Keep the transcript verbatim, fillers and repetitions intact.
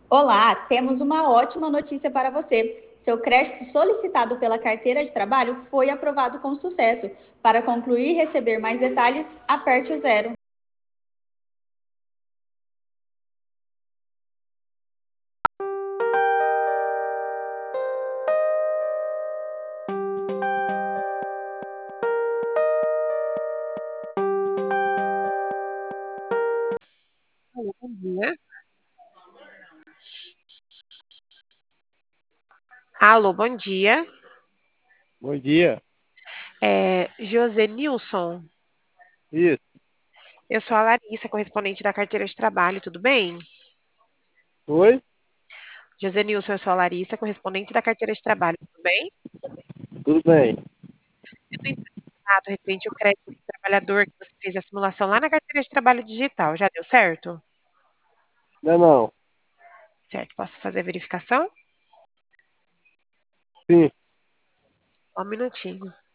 Olá, temos uma ótima notícia para você. Seu crédito solicitado pela carteira de trabalho foi aprovado com sucesso. Para concluir e receber mais detalhes, aperte o zero. Alô, bom dia. Alô, bom dia. Bom dia. É, José Nilson, Isso. eu sou a Larissa, correspondente da carteira de trabalho, tudo bem? Oi? José Nilson, eu sou a Larissa, correspondente da carteira de trabalho, tudo bem? Tudo bem? Eu estou entrando em contato referente ao crédito do trabalhador que você fez a simulação lá na carteira de trabalho digital. Já deu certo? Não, não. Certo, posso fazer a verificação? Sim. Só um minutinho.